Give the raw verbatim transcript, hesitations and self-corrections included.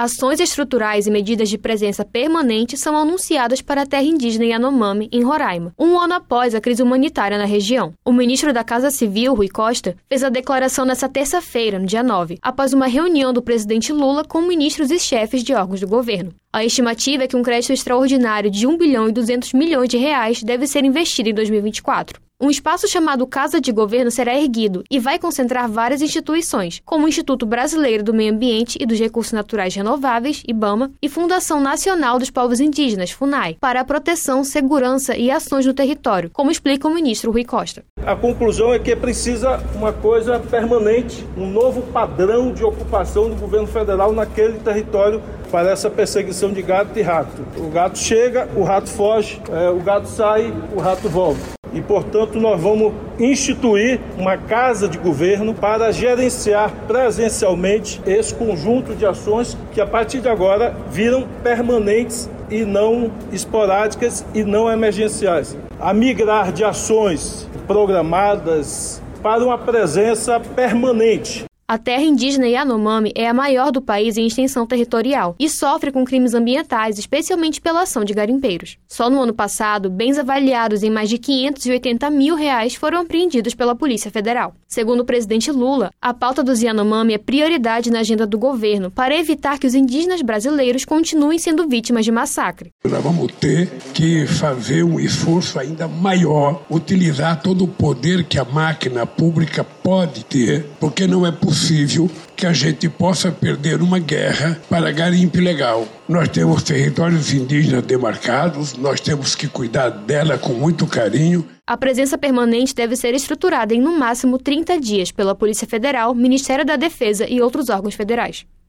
Ações estruturais e medidas de presença permanente são anunciadas para a terra indígena Yanomami, em Roraima, um ano após a crise humanitária na região. O ministro da Casa Civil, Rui Costa, fez a declaração nesta terça-feira, no dia nove, após uma reunião do presidente Lula com ministros e chefes de órgãos do governo. A estimativa é que um crédito extraordinário de um bilhão e duzentos milhões de reais deve ser investido em dois mil e vinte e quatro. Um espaço chamado Casa de Governo será erguido e vai concentrar várias instituições, como o Instituto Brasileiro do Meio Ambiente e dos Recursos Naturais Renováveis, IBAMA, e Fundação Nacional dos Povos Indígenas, FUNAI, para a proteção, segurança e ações no território, como explica o ministro Rui Costa. A conclusão é que precisa uma coisa permanente, um novo padrão de ocupação do governo federal naquele território para essa perseguição de gato e rato. O gato chega, o rato foge, é, o gato sai, o rato volta. E, portanto, nós vamos instituir uma casa de governo para gerenciar presencialmente esse conjunto de ações que, a partir de agora, viram permanentes e não esporádicas e não emergenciais. A migrar de ações programadas para uma presença permanente. A terra indígena Yanomami é a maior do país em extensão territorial e sofre com crimes ambientais, especialmente pela ação de garimpeiros. Só no ano passado, bens avaliados em mais de quinhentos e oitenta mil reais foram apreendidos pela Polícia Federal. Segundo o presidente Lula, a pauta dos Yanomami é prioridade na agenda do governo para evitar que os indígenas brasileiros continuem sendo vítimas de massacre. Nós vamos ter que fazer um esforço ainda maior, utilizar todo o poder que a máquina pública pode ter, porque não é possível possível que a gente possa perder uma guerra para garimpo ilegal. Nós temos territórios indígenas demarcados, nós temos que cuidar dela com muito carinho. A presença permanente deve ser estruturada em no máximo trinta dias pela Polícia Federal, Ministério da Defesa e outros órgãos federais.